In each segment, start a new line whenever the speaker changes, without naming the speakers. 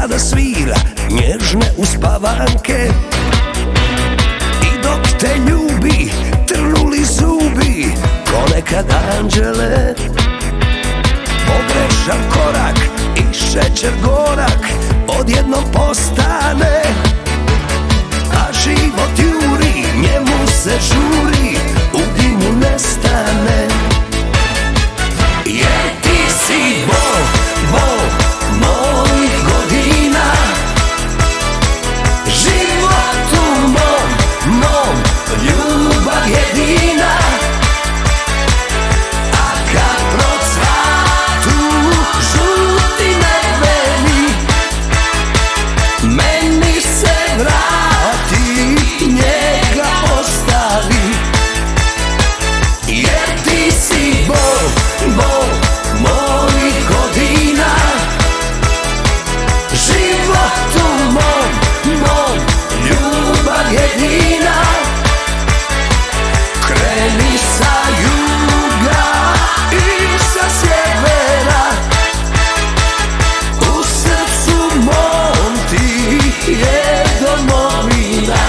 sada svira nježne uspavanke, i dok te ljubi trnuli zubi ko nekad anđele. Pogrešan korak i šećer gorak odjednom postane, a život juri, njemu se žuri, u dimu nestane. Jer ti si bol mojih godina, životu mom, ljubav jedina. A kad procvatu žuti neveni, meni se vrati, njega ostavi. Jer ti si bol mojih godina, životu mom, ljubav jedina. Kreni sa juga i sa sjevera, u srcu mom ti je domovina.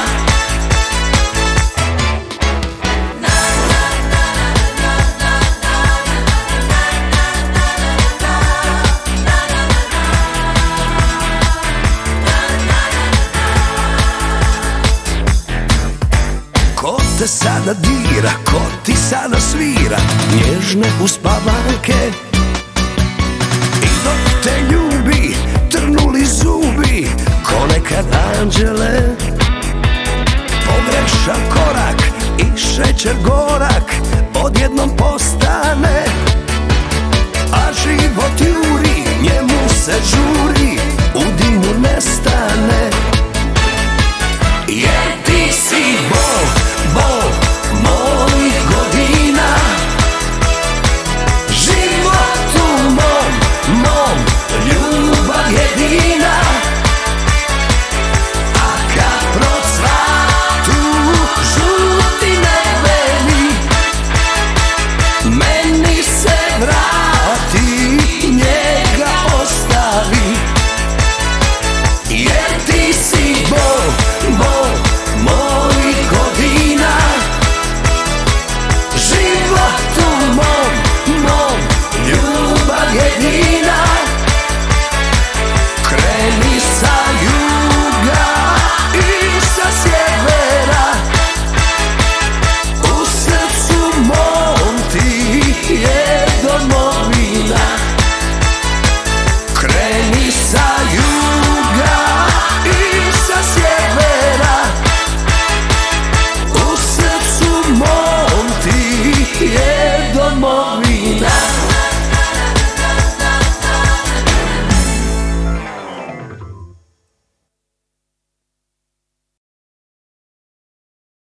Ko te sada dira, ko ti sada svira nježne uspavanke, i dok te